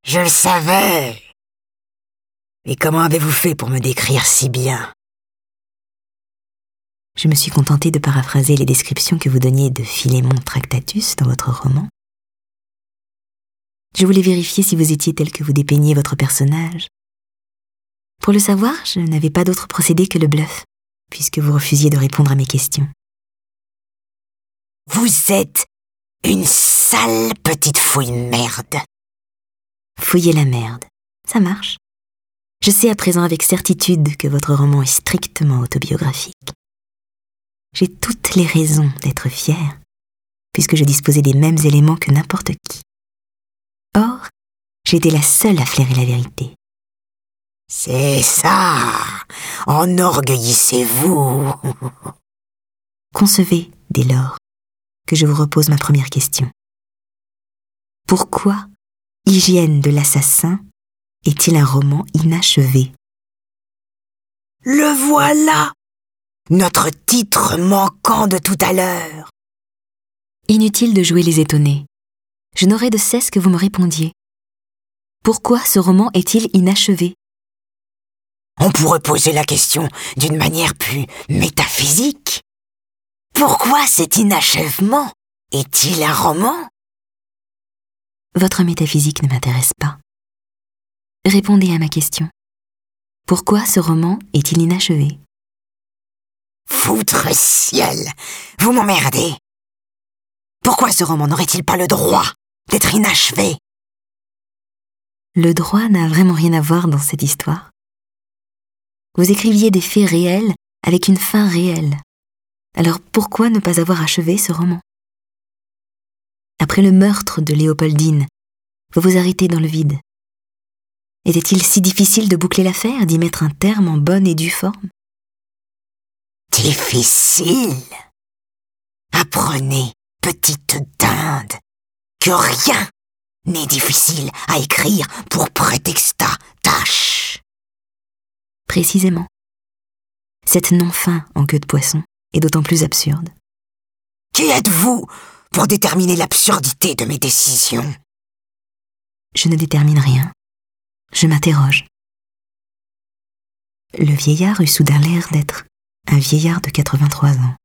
Je le savais. Et comment avez-vous fait pour me décrire si bien? Je me suis contentée de paraphraser les descriptions que vous donniez de Philémon Tractatus dans votre roman. Je voulais vérifier si vous étiez tel que vous dépeigniez votre personnage. Pour le savoir, je n'avais pas d'autre procédé que le bluff, puisque vous refusiez de répondre à mes questions. Vous êtes une sale petite fouille merde. Fouillez la merde, ça marche. Je sais à présent avec certitude que votre roman est strictement autobiographique. J'ai toutes les raisons d'être fière, puisque je disposais des mêmes éléments que n'importe qui. Or, j'ai été la seule à flairer la vérité. C'est ça. Enorgueillissez-vous. Concevez, dès lors, que je vous repose ma première question. Pourquoi Hygiène de l'assassin est-il un roman inachevé? Le voilà. Notre titre manquant de tout à l'heure. Inutile de jouer les étonnés. Je n'aurai de cesse que vous me répondiez. Pourquoi ce roman est-il inachevé? On pourrait poser la question d'une manière plus métaphysique. Pourquoi cet inachèvement est-il un roman? Votre métaphysique ne m'intéresse pas. Répondez à ma question. Pourquoi ce roman est-il inachevé? Foutre ciel, vous m'emmerdez. Pourquoi ce roman n'aurait-il pas le droit d'être inachevé? Le droit n'a vraiment rien à voir dans cette histoire. Vous écriviez des faits réels avec une fin réelle. Alors pourquoi ne pas avoir achevé ce roman? Après le meurtre de Léopoldine, vous vous arrêtez dans le vide. Était-il si difficile de boucler l'affaire, d'y mettre un terme en bonne et due forme? Difficile? Apprenez, petite dinde, que rien n'est difficile à écrire pour prétexta tâche. Précisément. Cette non-fin en queue de poisson est d'autant plus absurde. Qui êtes-vous pour déterminer l'absurdité de mes décisions? Je ne détermine rien. Je m'interroge. Le vieillard eut soudain l'air d'être un vieillard de 83 ans.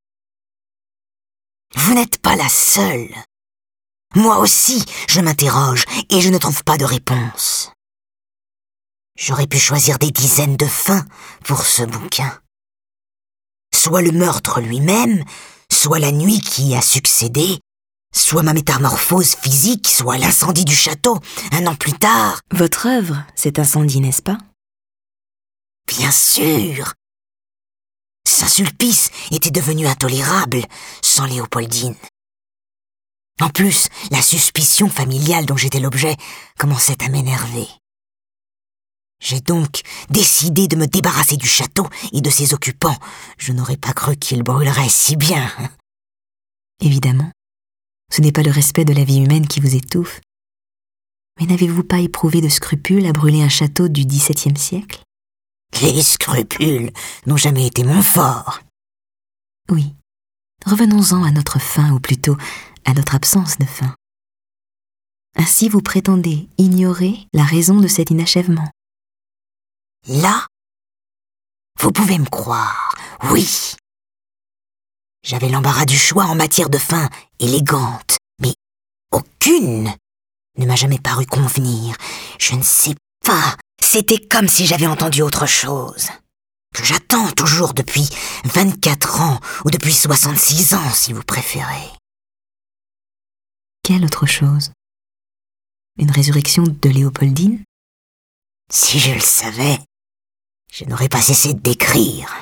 Vous n'êtes pas la seule. Moi aussi, je m'interroge et je ne trouve pas de réponse. J'aurais pu choisir des dizaines de fins pour ce bouquin. Soit le meurtre lui-même, soit la nuit qui y a succédé, soit ma métamorphose physique, soit l'incendie du château, un an plus tard. Votre œuvre, cet incendie, n'est-ce pas? Bien sûr. Saint-Sulpice était devenu intolérable sans Léopoldine. En plus, la suspicion familiale dont j'étais l'objet commençait à m'énerver. J'ai donc décidé de me débarrasser du château et de ses occupants. Je n'aurais pas cru qu'ils brûleraient si bien. Évidemment, ce n'est pas le respect de la vie humaine qui vous étouffe. Mais n'avez-vous pas éprouvé de scrupules à brûler un château du XVIIe siècle? Les scrupules n'ont jamais été mon fort. Oui. Revenons-en à notre fin, ou plutôt à notre absence de fin. Ainsi vous prétendez ignorer la raison de cet inachèvement. Là, vous pouvez me croire, oui. J'avais l'embarras du choix en matière de fin élégante, mais aucune ne m'a jamais paru convenir. Je ne sais pas, c'était comme si j'avais entendu autre chose, que j'attends toujours depuis 24 ans, ou depuis 66 ans, si vous préférez. Quelle autre chose? Une résurrection de Léopoldine? Si je le savais, je n'aurais pas cessé d'écrire.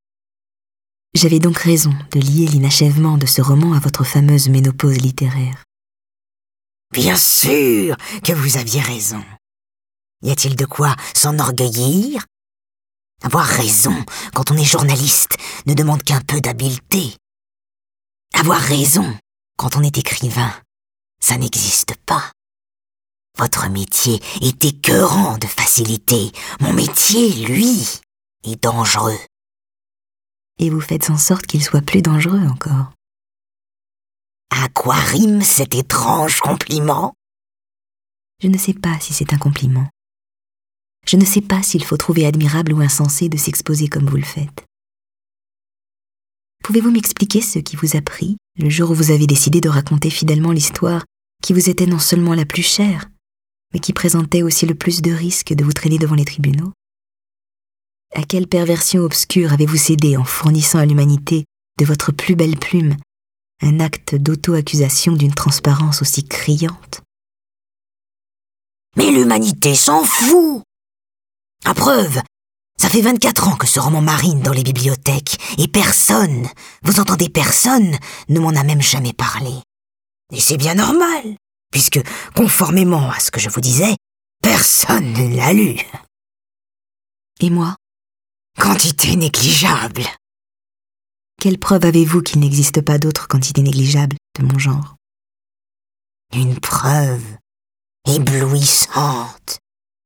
J'avais donc raison de lier l'inachèvement de ce roman à votre fameuse ménopause littéraire. Bien sûr que vous aviez raison. Y a-t-il de quoi s'enorgueillir? Avoir raison quand on est journaliste ne demande qu'un peu d'habileté. Avoir raison quand on est écrivain, ça n'existe pas. Votre métier est écœurant de facilité. Mon métier, lui, est dangereux. Et vous faites en sorte qu'il soit plus dangereux encore. À quoi rime cet étrange compliment? Je ne sais pas si c'est un compliment. Je ne sais pas s'il faut trouver admirable ou insensé de s'exposer comme vous le faites. Pouvez-vous m'expliquer ce qui vous a pris, le jour où vous avez décidé de raconter fidèlement l'histoire qui vous était non seulement la plus chère, mais qui présentait aussi le plus de risques de vous traîner devant les tribunaux? À quelle perversion obscure avez-vous cédé en fournissant à l'humanité de votre plus belle plume un acte d'auto-accusation d'une transparence aussi criante? Mais l'humanité s'en fout! À preuve, ça fait 24 ans que ce roman marine dans les bibliothèques, et personne, vous entendez, personne ne m'en a même jamais parlé. Et c'est bien normal, puisque, conformément à ce que je vous disais, personne ne l'a lu. Et moi? Quantité négligeable. Quelle preuve avez-vous qu'il n'existe pas d'autre quantité négligeable de mon genre? Une preuve éblouissante.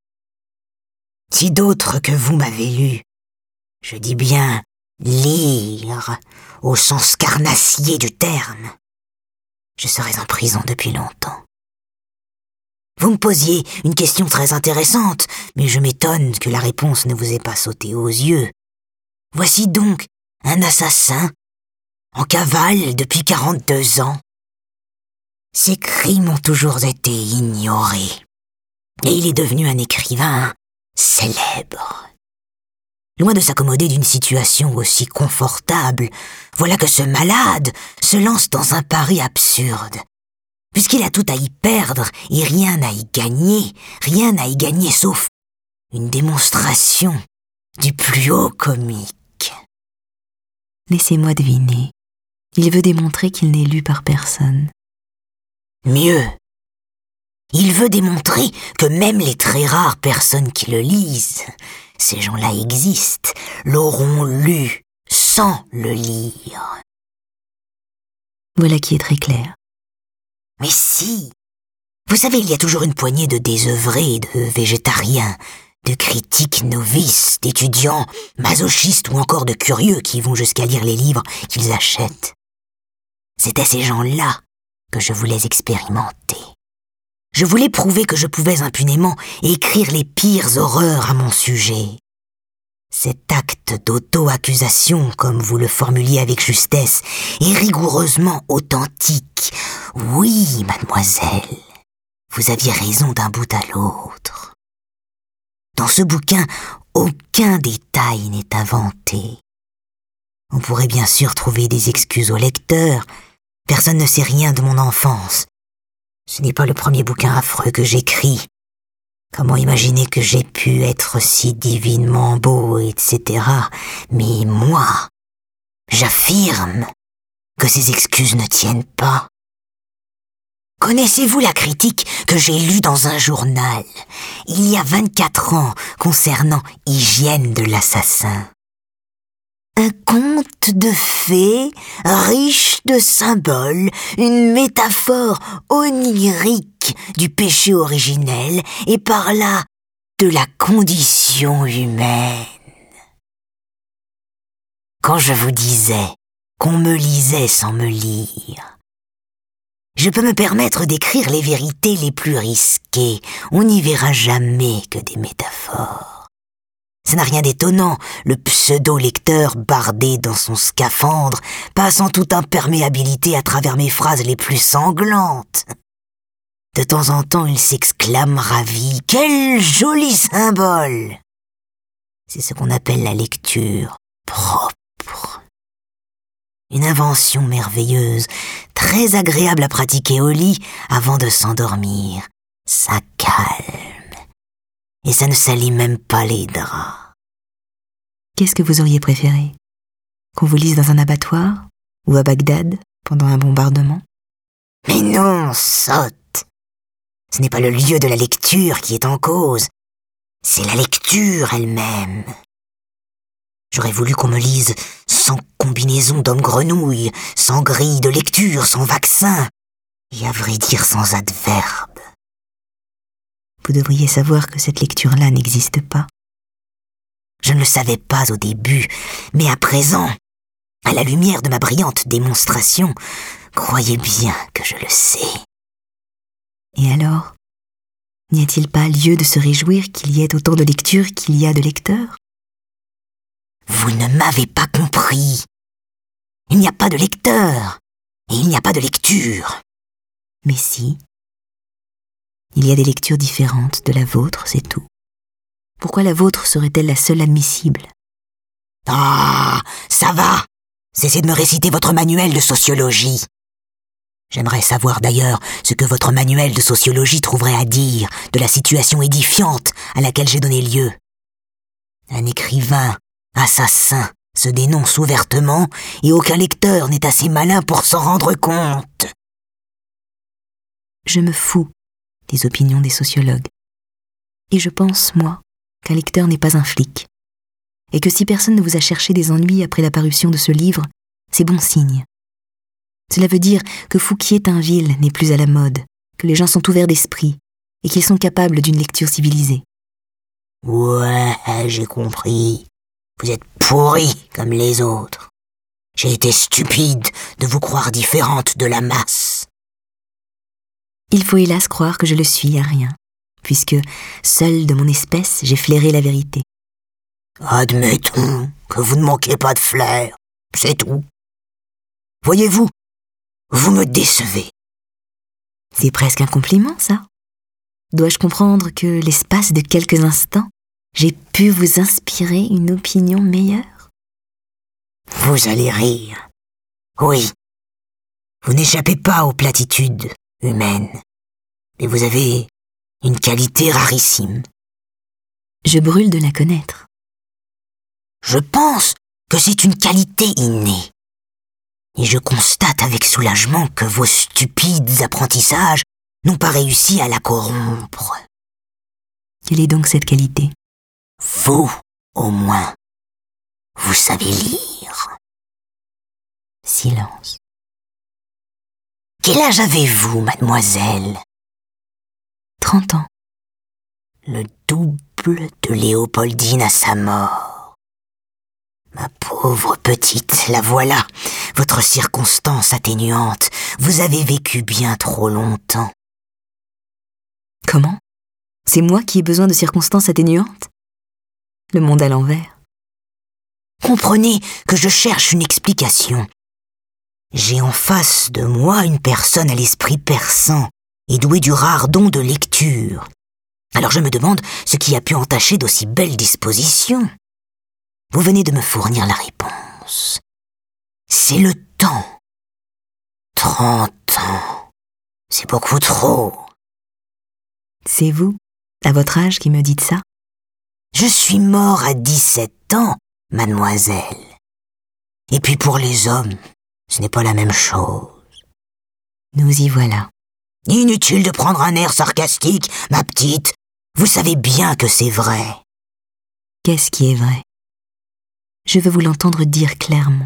Si d'autres que vous m'avez lu, je dis bien lire au sens carnassier du terme, je serais en prison depuis longtemps. Vous me posiez une question très intéressante, mais je m'étonne que la réponse ne vous ait pas sauté aux yeux. Voici donc un assassin en cavale depuis 42 ans. Ses crimes ont toujours été ignorés, et il est devenu un écrivain célèbre. Loin de s'accommoder d'une situation aussi confortable, voilà que ce malade se lance dans un pari absurde. Puisqu'il a tout à y perdre et rien à y gagner sauf une démonstration du plus haut comique. Laissez-moi deviner. Il veut démontrer qu'il n'est lu par personne. Mieux, il veut démontrer que même les très rares personnes qui le lisent, ces gens-là existent, l'auront lu sans le lire. Voilà qui est très clair. Mais si, vous savez, il y a toujours une poignée de désœuvrés, de végétariens, de critiques novices, d'étudiants masochistes ou encore de curieux qui vont jusqu'à lire les livres qu'ils achètent. C'était ces gens-là que je voulais expérimenter. Je voulais prouver que je pouvais impunément écrire les pires horreurs à mon sujet. Cet acte d'auto-accusation, comme vous le formuliez avec justesse, est rigoureusement authentique. Oui, mademoiselle, vous aviez raison d'un bout à l'autre. Dans ce bouquin, aucun détail n'est inventé. On pourrait bien sûr trouver des excuses au lecteur. Personne ne sait rien de mon enfance. Ce n'est pas le premier bouquin affreux que j'écris. Comment imaginer que j'ai pu être si divinement beau, etc. Mais moi, j'affirme que ces excuses ne tiennent pas. Connaissez-vous la critique que j'ai lue dans un journal, il y a 24 ans, concernant Hygiène de l'assassin? Un conte de fées, riche de symboles, une métaphore onirique du péché originel et par là de la condition humaine. Quand je vous disais qu'on me lisait sans me lire, je peux me permettre d'écrire les vérités les plus risquées. On n'y verra jamais que des métaphores. Ça n'a rien d'étonnant, le pseudo-lecteur bardé dans son scaphandre, passant toute imperméabilité à travers mes phrases les plus sanglantes. De temps en temps, il s'exclame ravi. Quel joli symbole! C'est ce qu'on appelle la lecture propre. Une invention merveilleuse, très agréable à pratiquer au lit avant de s'endormir. Ça calme. Et ça ne salit même pas les draps. Qu'est-ce que vous auriez préféré? Qu'on vous lise dans un abattoir? Ou à Bagdad, pendant un bombardement? Mais non, sotte! Ce n'est pas le lieu de la lecture qui est en cause. C'est la lecture elle-même. J'aurais voulu qu'on me lise sans combinaison d'homme-grenouille, sans grille de lecture, sans vaccin, et à vrai dire sans adverbe. Vous devriez savoir que cette lecture-là n'existe pas. Je ne le savais pas au début, mais à présent, à la lumière de ma brillante démonstration, croyez bien que je le sais. Et alors? N'y a-t-il pas lieu de se réjouir qu'il y ait autant de lectures qu'il y a de lecteurs? Vous ne m'avez pas compris. Il n'y a pas de lecteur, et il n'y a pas de lecture. Mais si. Il y a des lectures différentes de la vôtre, c'est tout. Pourquoi la vôtre serait-elle la seule admissible? Ah, ça va. Cessez de me réciter votre manuel de sociologie. J'aimerais savoir d'ailleurs ce que votre manuel de sociologie trouverait à dire de la situation édifiante à laquelle j'ai donné lieu. Un écrivain, assassin, se dénonce ouvertement et aucun lecteur n'est assez malin pour s'en rendre compte. Je me fous des opinions des sociologues. Et je pense, moi, qu'un lecteur n'est pas un flic. Et que si personne ne vous a cherché des ennuis après la parution de ce livre, c'est bon signe. Cela veut dire que Fouquier-Tinville n'est plus à la mode, que les gens sont ouverts d'esprit et qu'ils sont capables d'une lecture civilisée. Ouais, j'ai compris. Vous êtes pourris comme les autres. J'ai été stupide de vous croire différente de la masse. Il faut hélas croire que je le suis à rien, puisque, seul de mon espèce, j'ai flairé la vérité. Admettons que vous ne manquez pas de flair, c'est tout. Voyez-vous, vous me décevez. C'est presque un compliment, ça. Dois-je comprendre que, l'espace de quelques instants, j'ai pu vous inspirer une opinion meilleure? Vous allez rire. Oui, vous n'échappez pas aux platitudes humaines, mais vous avez une qualité rarissime. Je brûle de la connaître. Je pense que c'est une qualité innée. Et je constate avec soulagement que vos stupides apprentissages n'ont pas réussi à la corrompre. Quelle est donc cette qualité? Vous, au moins, vous savez lire. Silence. Quel âge avez-vous, mademoiselle? 30 ans. Le double de Léopoldine à sa mort. Ma pauvre petite, la voilà, votre circonstance atténuante. Vous avez vécu bien trop longtemps. Comment? C'est moi qui ai besoin de circonstances atténuantes? Le monde à l'envers. Comprenez que je cherche une explication. J'ai en face de moi une personne à l'esprit perçant et douée du rare don de lecture. Alors je me demande ce qui a pu entacher d'aussi belles dispositions. Vous venez de me fournir la réponse. C'est le temps. 30 ans. C'est beaucoup trop. C'est vous, à votre âge, qui me dites ça? Je suis mort à 17 ans, mademoiselle. Et puis pour les hommes, ce n'est pas la même chose. Nous y voilà. Inutile de prendre un air sarcastique, ma petite. Vous savez bien que c'est vrai. Qu'est-ce qui est vrai? Je veux vous l'entendre dire clairement.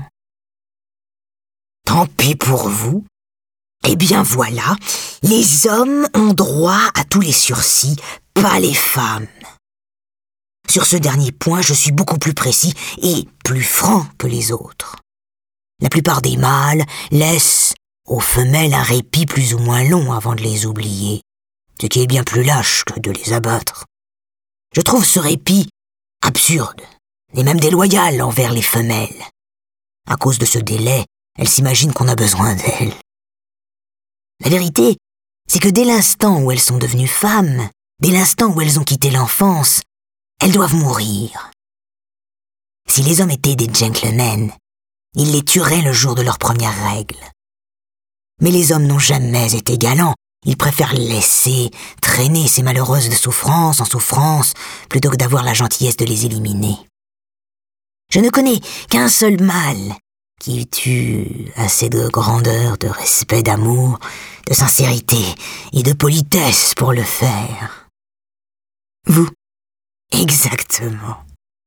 Tant pis pour vous. Eh bien voilà, les hommes ont droit à tous les sursis, pas les femmes. Sur ce dernier point, je suis beaucoup plus précis et plus franc que les autres. La plupart des mâles laissent aux femelles un répit plus ou moins long avant de les oublier, ce qui est bien plus lâche que de les abattre. Je trouve ce répit absurde et même déloyal envers les femelles. À cause de ce délai, elles s'imaginent qu'on a besoin d'elles. La vérité, c'est que dès l'instant où elles sont devenues femmes, dès l'instant où elles ont quitté l'enfance, elles doivent mourir. Si les hommes étaient des gentlemen, ils les tueraient le jour de leur première règle. Mais les hommes n'ont jamais été galants, ils préfèrent laisser traîner ces malheureuses de souffrance en souffrance plutôt que d'avoir la gentillesse de les éliminer. Je ne connais qu'un seul mâle qui eût assez de grandeur, de respect, d'amour, de sincérité et de politesse pour le faire. Vous. Exactement.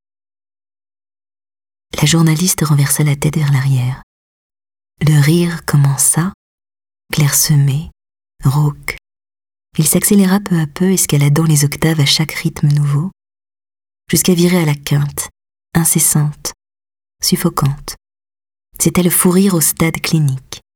La journaliste renversa la tête vers l'arrière. Le rire commença, clairsemé, rauque. Il s'accéléra peu à peu, escaladant les octaves à chaque rythme nouveau, jusqu'à virer à la quinte, incessante, suffocante. C'était le fou rire au stade clinique.